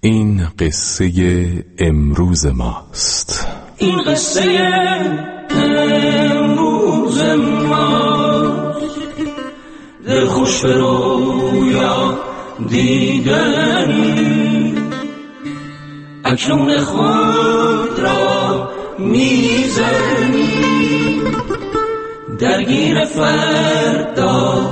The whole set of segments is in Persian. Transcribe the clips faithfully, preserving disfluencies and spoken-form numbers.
این قصه امروز ماست. این قصه امروز ماست. دل خوش به رویا دیدنی، اکنون خود را میزنی، درگیر فردا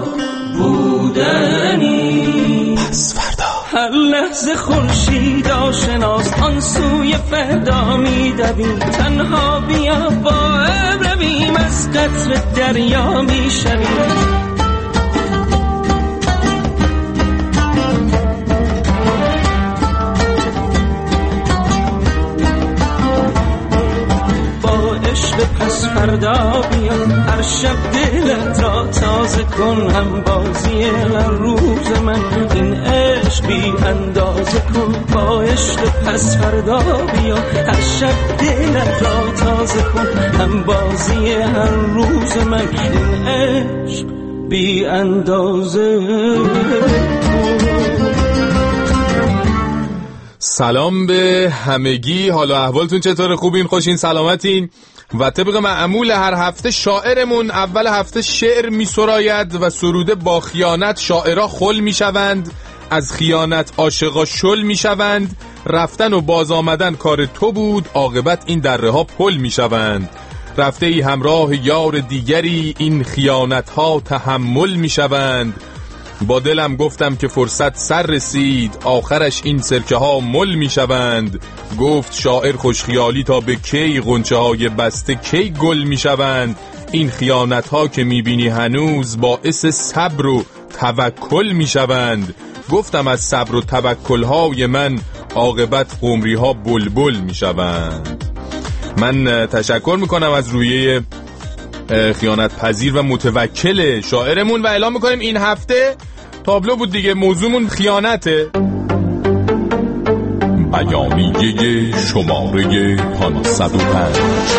بودنی. پس فردا هر لحظه خورشید آشناس، آن سوی فردا میدویم. تنها بیا با ابر رویم، از قطر دریا میشویم. پس فردا بیا، هر شب دلت را تازه کن. هم بازی هر روز من، این عشق بی اندازه کن. با عشق پس فردا بیا، هر شب دلت را تازه کن. هم بازی هر روز من، این عشق بی اندازه کن. سلام به همگی، حال و احوالتون چطور؟ خوبین؟ خوشین؟ سلامتین؟ و طبق معمول هر هفته شاعرمون اول هفته شعر می سراید و سروده با خیانت شاعرها خل می شوند، از خیانت عاشقا شل می شوند. رفتن و باز آمدن کار تو بود، عاقبت این دره ها پل می شوند. رفته ای همراه یار دیگری، این خیانت ها تحمل می شوند. با دلم گفتم که فرصت سر رسید، آخرش این سرکه ها مل می شوند. گفت شاعر خوشخیالی تا به کی، غنچه های بسته کی گل می شوند. این خیانت ها که می بینی هنوز، باعث صبر و توکل می شوند. گفتم از صبر و توکل های من، عاقبت قمری ها بلبل می شوند. من تشکر می کنم از رویه خیانت پذیر و متوکل شاعرمون و اعلام میکنیم این هفته تابلو بود دیگه، موضوعمون خیانته. بیانیه شماره پانصد و پنج.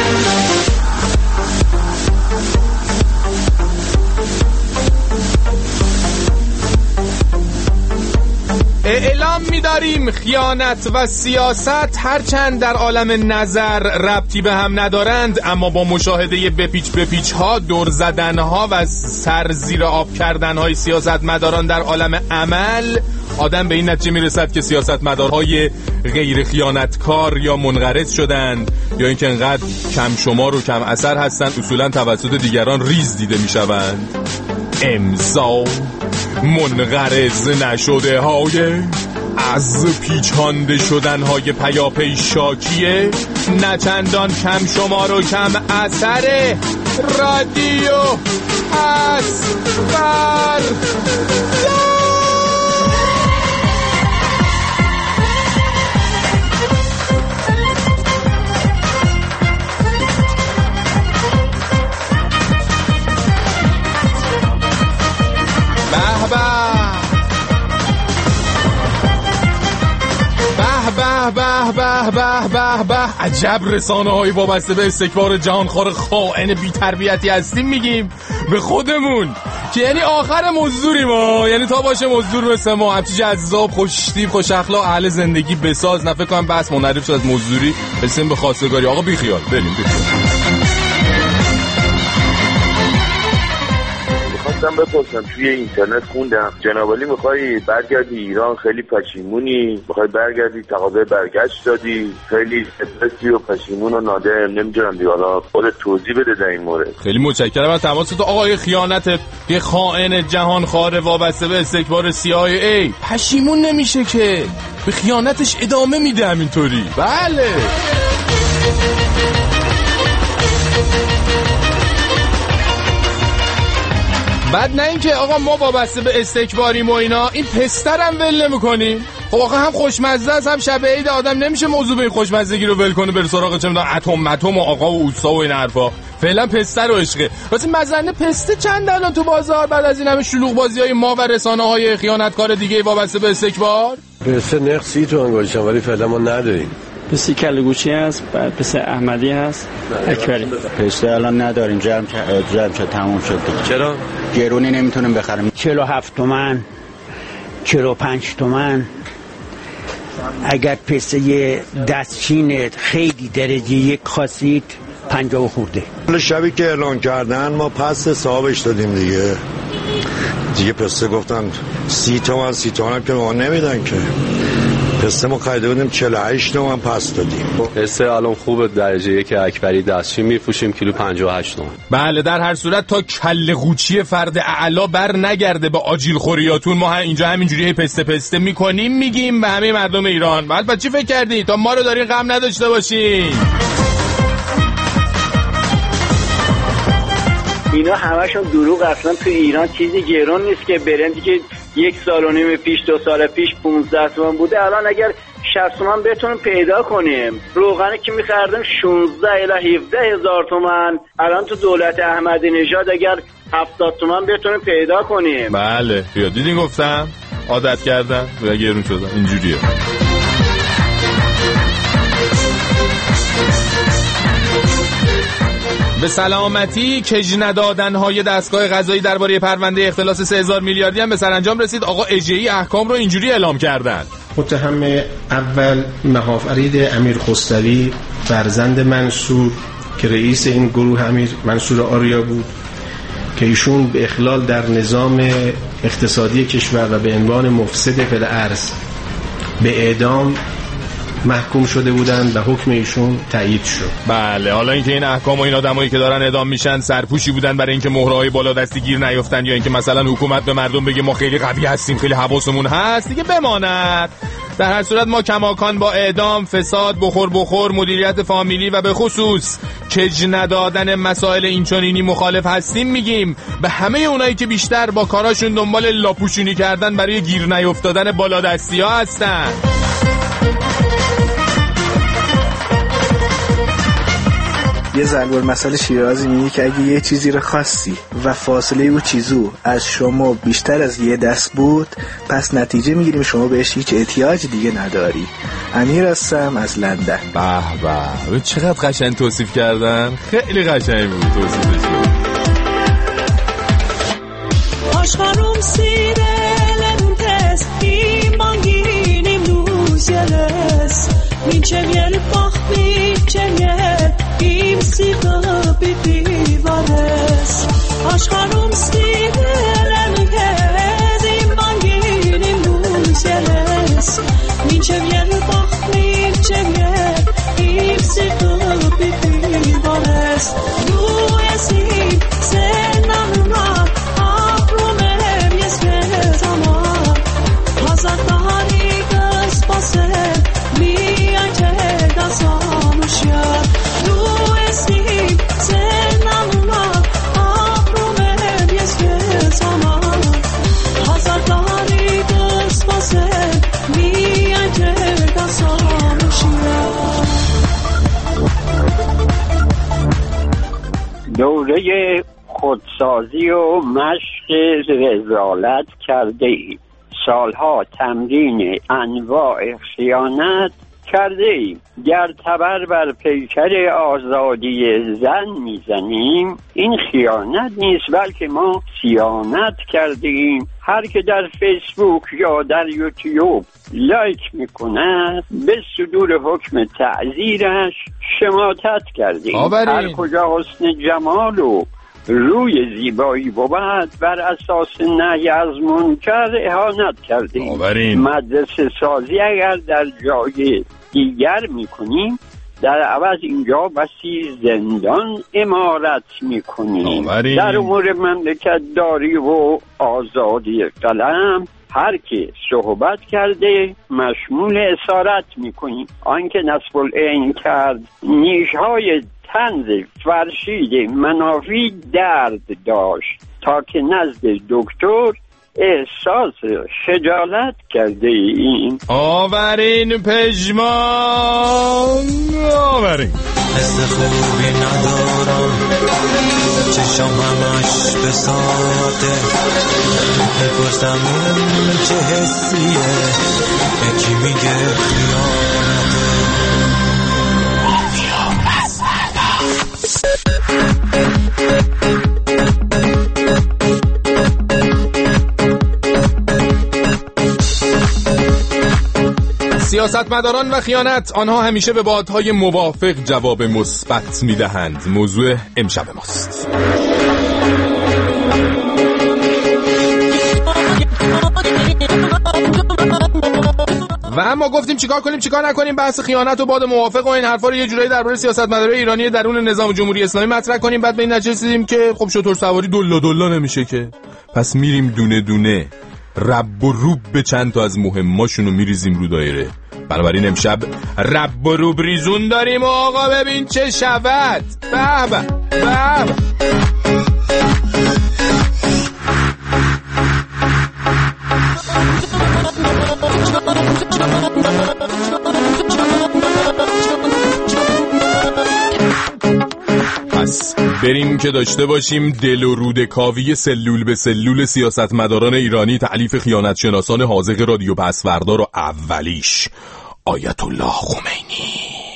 اعلام می‌داریم خیانت و سیاست هرچند در عالم نظر ربطی به هم ندارند، اما با مشاهده بپیچ بپیچ ها، دور زدن ها و سر زیر آب کردن های سیاستمداران در عالم عمل، آدم به این نتیجه میرسد که سیاستمدارهای غیر خیانتکار یا منقرض شدند، یا اینکه انقدر کم شمار و کم اثر هستند اصولا توسط دیگران ریز دیده میشوند. امضا منقرض نشده های از پیچانده شدن های پیاپی شاکیه، نه چندان کم شمار و کم اثر رادیو اصفر. به به به به به به عجب رسانه هایی وابسته به استکبار جهانخوار خائن بی تربیتی هستیم میگیم به خودمون که یعنی آخر مزدوریم ها، یعنی تا باشه مزدور مثل ما، همچی جذاب خوشتیپ خوش اخلاق اهل زندگی بساز. نه فکر کنم بس منعرف شد از مزدوری برسیم به خواستگاری. آقا بی خیال بریم بریم. خواستم بپرسم، توی اینترنت خوندم جناب علی میخوای برگردی ایران، خیلی پشیمونی، میخوای برگردی، تقاضای برگشت دادی، خیلی استرسی و پشیمون و نادر، نمیدونم دیگه، حالا خودت توضیح بده در این مورد. خیلی متشکرم از تماست. آقای خیانت یه خائن جهانخوار وابسته به استکبار سی آی ای پشیمون نمیشه که، به خیانتش ادامه میده همینطوری. بله بعد نه اینکه آقا ما وابسته به استکباریم و اینا، این پسترم ول نمی‌کنیم. خب آقا هم خوشمزه است هم شب عید، آدم نمیشه موضوع به این خوشمزگی رو ول کنه بره سراغ چه می‌دونم اتم متم و آقا و اوستا و این حرفا. فعلا پستر و عشقه. واسه مزنه پسته چند الان تو بازار بعد از این همه شلوغ بازی‌های ما و رسانه‌های خیانتکار دیگه وابسته به استکبار؟ پسته نرخ سی تومن گذاشتن ولی فعلا ما نداریم. پسته کله گوشی هست، بعد پسته احمدی هست، اکبری. پسته الان نداریم، جمع جمع شد تموم شد. چرا؟ گرونی نمیتونیم بخریم. چهل و هفت تومن، چهل و پنج تومن، اگر پسته دستچین خیلی درجه یک خواستید پنجاه و خورده. شبی که اعلان کردن ما پس حسابش دادیم دیگه دیگه پسته گفتن سی تومن سی تومن که ما نمیدن که پسته ما خریده بودیم چهل و هشت تومن پس دادیم. پسته الان خوبه درجه یک اکبری دستچین میفروشیم کیلو پنجاه و هشت تومن. بله در هر صورت تا کله قوچی فرد اعلا بر نگرده با آجیل خوریاتون ما اینجا همینجوری پسته پسته میکنیم میگیم به همه مردم ایران. بعد چی فکر کردی تا ما رو دارین غم نداشته باشین؟ اینا همشون دروغ. اصلا تو ایران چیزی گرون نیست که برندی که یک سال و نیم پیش دو سال پیش پونزده تومن بوده الان اگر شصت تومن بتونیم پیدا کنیم. روغنی که می‌خردیم شانزده الی هفده هزار تومن الان تو دولت احمدی نژاد اگر هفتاد تومن بتونیم پیدا کنیم. بله بیا دیدین گفتم عادت کردن و گرون شدن اینجوریه. به سلامتی کج ندادن‌های دستگاه قضایی درباره پرونده اختلاس سه هزار میلیاردی هم به سرانجام رسید. آقا اجهی احکام رو اینجوری اعلام کردن. متهم اول مهافرید امیر خسروی فرزند منصور که رئیس این گروه امیر منصور آریا بود که ایشون به اخلال در نظام اقتصادی کشور و به عنوان مفسد فی الارض به اعدام محکوم شده بودن و حکم ایشون تایید شد. بله حالا اینکه این احکام و این آدمایی که دارن اعدام میشن سرپوشی بودن برای اینکه مهرهای بالادستی گیر نیفتن یا اینکه مثلا حکومت به مردم بگه ما خیلی قوی هستیم خیلی حواسمون هست دیگه بماند. در هر صورت ما کماکان با اعدام، فساد، بخور بخور، مدیریت فامیلی و به خصوص کج ندادن مسائل اینچنینی مخالف هستیم. میگیم به همه اونایی که بیشتر با کاراشون دنبال لاپوشونی کردن برای گیر نیفتادن بالادستی‌ها هستن. یه ضرب المثل شیرازی میگه که اگه یه چیزی رو خواستی و فاصله او چیزو از شما بیشتر از یه دست بود پس نتیجه میگیریم شما بهش هیچ احتیاج دیگه نداری. امیر هستم از لندن. به به چقدر قشنگ توصیف کردن. خیلی قشنگ بود توصیفش. Aşkarım sirelerim tez İman giyinim luz yeles Minçev yer bak minçev yer İm sıkıp bivares Aşkarım sirelerim tez İman giyinim luz yeles Minçev yer bak minçev yer İm sıkıp bivares Ruyesim sen anına دوره خودسازی و مشق رذالت کرده ایم. سالها تمرین انواع خیانت کرده ایم. گر تبر بر پیکر آزادی زن میزنیم این خیانت نیست بلکه ما صیانت کرده ایم. هر که در فیسبوک یا در یوتیوب لایک میکنه به صدور حکم تعزیرش شماتت کرده ایم. هر کجا حسن جمال و روی زیبایی بود بر اساس نهی از منکر اهانت کردیم. مدرسه سازی اگر در جای دیگر میکنیم در عوض اینجا بسی زندان امارت میکنیم. در امور مملکت داری و آزادی قلم هر که صحبت کرده مشمول اسارت میکنیم. آنکه نصب العین کرد نیشهای طنز فرشید منافی درد داشت تا که نزد دکتر احساس خجالت کرده ایم. آورین پژمان آورین حس خوبی ندارم چشم همش به ساعته بپرسم این چه حسیه یکی میگه خیانته سیاستمداران و خیانت، آنها همیشه به بادهای موافق جواب مثبت میدهند. موضوع امشب ماست. و اما گفتیم چیکار کنیم چیکار نکنیم، بحث خیانت و باد موافق و این حرفا رو یه جورایی درباره سیاستمدارای ایرانی درون نظام جمهوری اسلامی مطرح کنیم. بعد به این نتیجه رسیدیم که خب شطور سواری دلا دلا نمیشه که، پس میریم دونه دونه رب و روب به چند تا از مهماشونو میریزیم رو دایره. بنابراین امشب رب و روب ریزون داریم و آقا ببین چه شود. بابا بابا پس بریم که داشته باشیم دل و رودکاوی سلول به سلول سیاستمداران ایرانی، تألیف خیانت شناسان حاذق رادیو پسوردا رو اولیش آیت الله خمینی.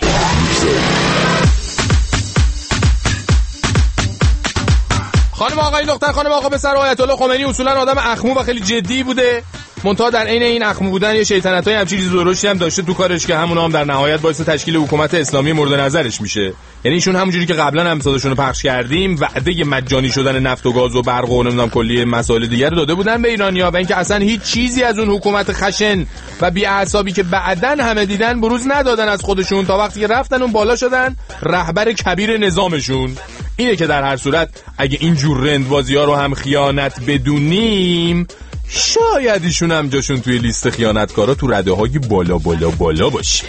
خانم آقای دختر خانم آقا پسر، آیت الله خمینی اصولا آدم اخمو و خیلی جدی بوده، منتها در عین این اخمو بودن یه شیطنتای همچین چیز درشتی هم داشته تو کارش که همون هم در نهایت باعث تشکیل حکومت اسلامی مورد نظرش میشه. یعنی ایشون همونجوری که قبلا هم صداشون رو پخش کردیم وعده مجانی شدن نفت و گاز و برق و نمیدونم کلی مسائل دیگر رو داده بودن به ایرانی‌ها و اینکه اصلا هیچ چیزی از اون حکومت خشن و بی‌اعصابی که بعدن همه دیدن بروز ندادن از خودشون تا وقتی که رفتن اون بالا شدن رهبر کبیر نظامشون. اینه که در هر صورت اگه این جور رندبازی‌ها رو هم خیانت بدونیم، شاید ایشون هم جاشون توی لیست خیانتکارا تو رده های بالا بالا بالا باشه.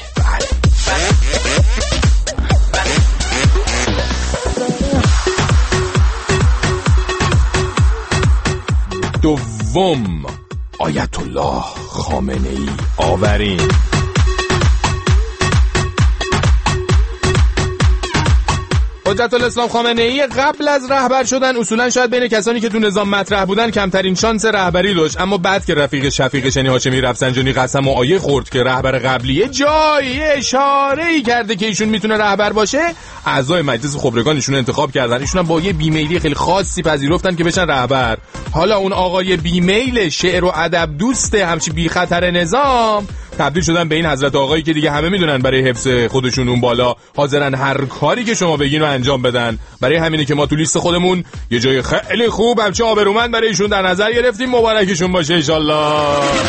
دوم، آیت الله خامنه ای. آورین حجت الاسلام خامنه ای قبل از رهبر شدن اصولا شاید بین کسانی که تو نظام مطرح بودن کمترین شانس رهبری داشت، اما بعد که رفیق شفیقش یعنی هاشمی رفسنجانی قسم و آیه خورد که رهبر قبلیه جایی اشاره‌ای کرده که ایشون میتونه رهبر باشه، اعضای مجلس خبرگان ایشون انتخاب کردن. ایشون هم با یه بیمیلی خیلی خاصی پذیرفتن که بشن رهبر. حالا اون آقای بیمیل شعر و ادب دوست همچی بی خطر نظام تبدیل شدن به این حضرت آقایی که دیگه همه میدونن برای حفظ خودشون اون بالا حاضرن هر کاری که شما بگین رو انجام بدن. برای همینه که ما تو لیست خودمون یه جای خیلی خوب همچه آبرومند برای ایشون در نظر گرفتیم. مبارکشون باشه انشالله.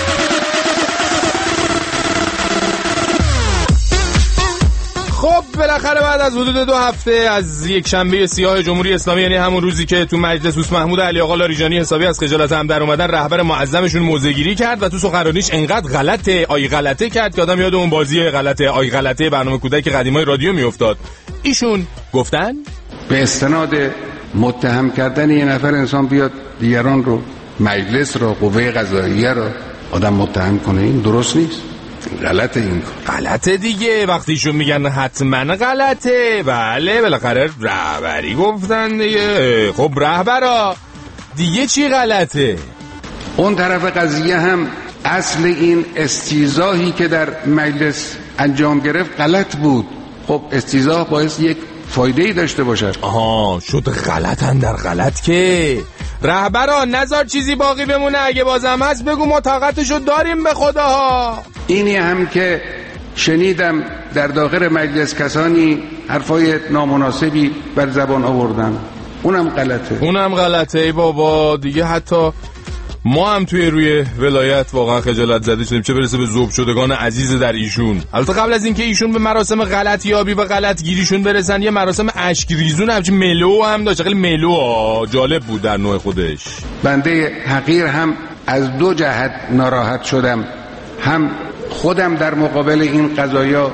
خب بالاخره بعد از حدود دو هفته از یک شنبه سیاه جمهوری اسلامی، یعنی همون روزی که تو مجلس دوست محمود علی آقا لاریجانی حسابی از خجالت هم در اومدن، رهبر معظمشون موضع‌گیری کرد و تو سخنرانیش انقدر غلطه آی غلطه کرد که آدم یاد اون بازی غلطه آی غلطه برنامه کودک قدیمای رادیو میافتاد. ایشون گفتن به استناد متهم کردن یه نفر انسان بیاد دیگران رو، مجلس رو، قوه قضاییه رو آدم متهم کنه، این درست نیست. غلطه این غلطه دیگه. وقتیشون میگن حتما غلطه، بله بالاخره رهبری گفتن دیگه. خب رهبرا دیگه چی غلطه؟ اون طرف قضیه هم اصل این استیضاحی که در مجلس انجام گرفت غلط بود. خب استیضاح باعث یک فایده ای داشته باشه. آها شد غلطن در غلط که رهبرا نذار چیزی باقی بمونه، اگه بازم هست بگو ما طاقتشو داریم به خداها. اینی هم که شنیدم در داخل مجلس کسانی حرفای نامناسبی بر زبان آوردن، اونم غلطه. اونم غلطه ای بابا دیگه. حتی ما هم توی روی ولایت واقعا خجالت زده شدیم، چه برسه به ذوب شدگان عزیز در ایشون. البته قبل از اینکه ایشون به مراسم غلط یابی و غلط گیریشون برسن، یه مراسم اشک ریزون همچین ملو هم داشت. خیلی ملو جالب بود در نوع خودش. بنده حقیر هم از دو جهت ناراحت شدم، هم خودم در مقابل این قضایا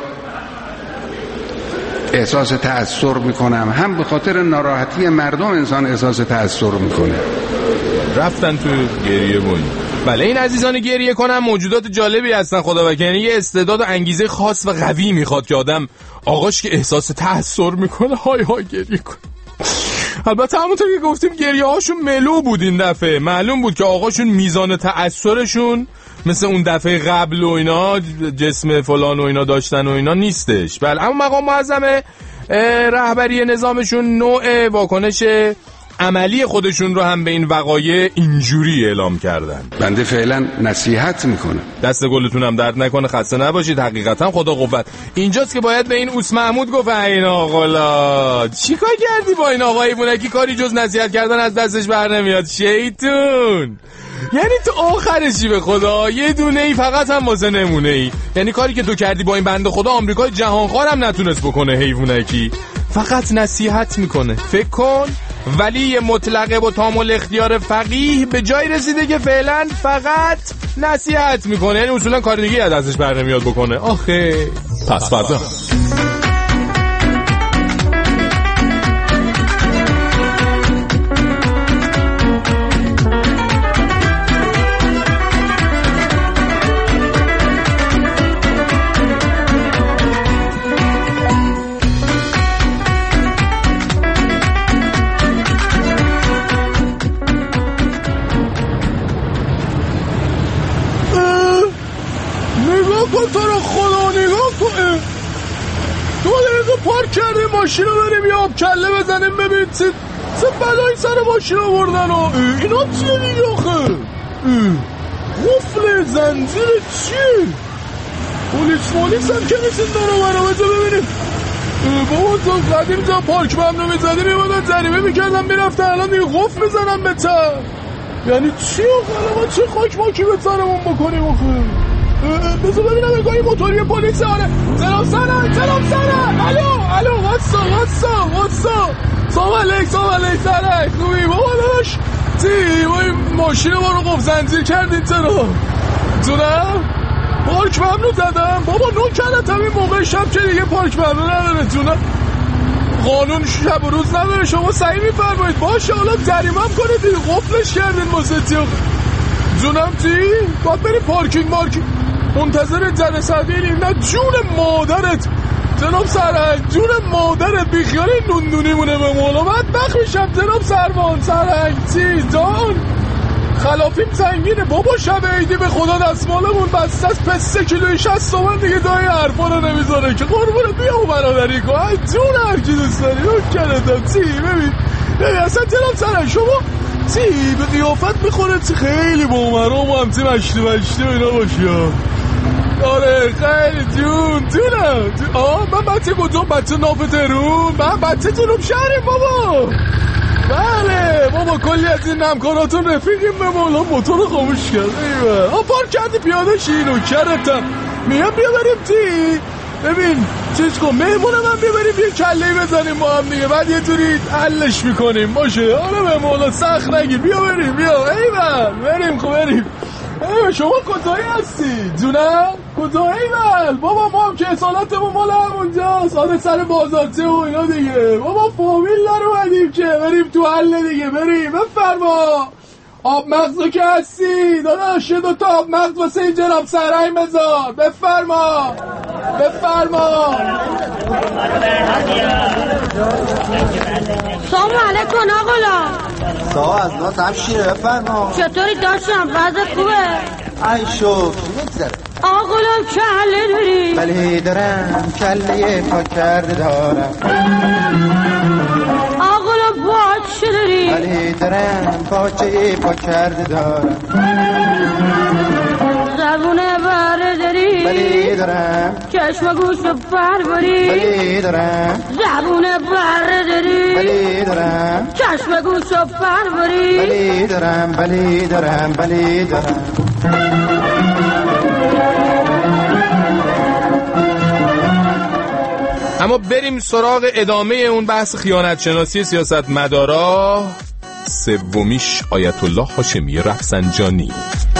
احساس تأثیر میکنم، هم به خاطر ناراحتی مردم انسان احساس تأثیر میکنه. رفتن تو گریه بونی. بله این عزیزان گریه کنن موجودات جالبی هستن خدا وکیلی. یه استعداد و انگیزه خاص و قوی میخواد که آدم آقاش که احساس تأثیر میکنه های های گریه کنه. البته همونطور که گفتیم گریه هاشون ملو بود این دفعه. معلوم بود که آقاشون میزان تأثیرشون مثل اون دفعه قبل و اینا جسم فلان و اینا داشتن و اینا نیستش. بله اما مقام معظم رهبری نظامشون نوع واکنش عملی خودشون رو هم به این وقایع اینجوری اعلام کردن. بنده فعلا نصیحت میکنم. دست گلتون هم درد نکنه، خسته نباشید. حقیقتا خدا قوت. اینجاست که باید به این اوس محمود گفت این آقا چیکار کردی با این آقای بونکی؟ کاری جز نصیحت کردن از دستش بر نمیاد شیطون. یعنی تو آخرشی به خدا یه دونه ای فقط هم واسه نمونه ای. یعنی کاری که تو کردی با این بنده خدا آمریکای جهانخوار هم نتونست بکنه. حیوانکی فقط نصیحت میکنه. فکر کن ولی مطلقه با تامل اختیار فقیه به جای رسیده که فعلا فقط نصیحت میکنه. یعنی اصولا کار دیگه از دستش بر نمیاد بکنه. آخه پس فردا پارک کردیم ماشین رو بریم یه آب کله بزنیم ببین چه چه بلایی سر ماشین رو بردن و اینا چیه دیگه آخه؟ قفل زنجیر چیه؟ پولیس مالیس هم که نیستین دارو برا بزا ببینیم. بابا تو قدیم جا پارک ممنوع میزدیم میمادن جریمه میکردم میرفتن، الان دیگه قفل میزنم به تر. یعنی چی آخه؟ ما چه خاک ماکی به ترمون بکنیم آخه؟ بذار ببینم انگاهی موتوری پلیس. آره سلام سلام سلام سلام الو الو واتسا واتسا واتسا سلام علیک سلام علیک سلام خوبی بابا داش چی با این ماشین ما رو قفل زنجیر کردین چرا؟ جونم پارک ممنوع زدم بابا نو کردم این موقع شب که دیگه پارک ممنوع نداره. جونم قانون شب و روز نداره، شما صحیح میفرمایید. باشه حالا جریمه هم کنید دیگه، قفلش کردین واسه. جونم چی؟ باید بری پارکینگ مارکینگ منتظر جلسه دیلیم. نه جون مادرت جناب سرهنگ، جون مادرت بیخیال این نوندونی مونه به مولا. من بخ میشم جناب سربان سرهنگ. چی جان خلافیم سنگینه بابا. شب عیدی به خدا دستمالمون بسته از پسته کیلوی شصت تومن دیگه دای حرفا رو نمیذاره که قربونه بیا و برادری کن. جون هر کی دوست داری رو کردم. چی ببین ببین اصلا جناب سرهنگ شما چی به قیافت میخوره چی خیلی با عمرام هم چی مشتی مشتی و اینا باشی. آره خیلی جون جونم. آه من بچه کجا؟ بچه ناف تهرون؟ من بچه جنوب شهریم بابا. بله بابا کلی از این همکاراتون رفیقیم به مولا. موتور خاموش کرد ایوه. آه پارک کردی پیاده شینو کرتم میگم بیا بریم چی ببین چیز کن مهمون من ببریم یه کلهی بزنیم با هم دیگه، بعد یه جوری حلش میکنیم باشه. آره به مولا سخت نگیر بیا بریم بیا ایول بریم خب بریم. ایول شما کجایی هستی؟ جونم کجا؟ ایول بابا ما هم که اصالتمون مال همونجاست. آره سر بازارچه و اینا دیگه بابا فامیل دارو بدیم که بریم تو حل دیگه. بریم بفرما. آب مغزو که هستی داداش یه دوتا آب مغز واسه این جناب سرهنگ بذار. بفرما بفرما. سلام علیکم آقا. سلام از ناز هم شیره. بفرما. چطوری داشتم؟ وضع خوبه؟ ای شو میگذره آقلم کله داری؟ بله دارم کله پاک کرده دارم. آقلم باچه داری؟ بله دارم باچه پاک کرده دارم. زبونه بره داری؟ بله دارم. چشم گوش بر بری؟ بله دارم. زبونه بره داری؟ بله دارم. چشم گوش بر بری؟ بله دارم بله دارم بله دارم. اما بریم سراغ ادامه اون بحث خیانت شناسی سیاست مدارا. سومیش آیت الله هاشمی رفسنجانی.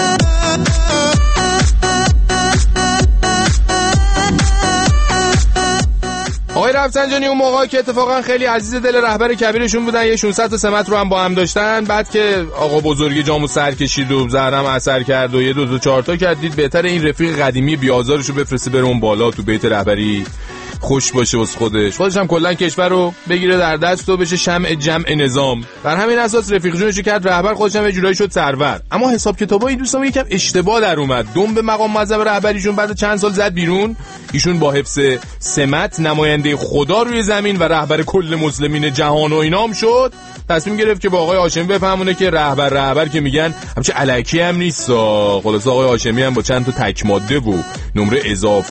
آقای رفسنجانی اون موقع که اتفاقا خیلی عزیز دل رهبر کبیرشون بودن، یه ششصد تا سمت رو هم با هم داشتن. بعد که آقا بزرگی جامو سر کشید و زهرم اثر کرد و یه دو تا چهار تا کرد، دید بهتر این رفیق قدیمی بیازارشو بفرسته بره اون بالا تو بیت رهبری. خوش باشه واسه خودش، خودش هم کلا کشور رو بگیره در دست و بشه شمع جمع نظام. بر همین اساس رفیق جونش کرد رهبر، خودش هم یه جورایی شد سرور. اما حساب کتابای این دوستام یکم اشتباه در اومد. دم به مقام معظم رهبریشون بعد چند سال زد بیرون. ایشون با حفظ سمت نماینده خدا روی زمین و رهبر کل مسلمین جهان و اینام شد. تصمیم گرفت که با آقای هاشمی بفهمونه که رهبر رهبر که میگن همچه الکی هم نیست. خلاص آقای هاشمی هم با چند تا تک ماده و نمره اضافه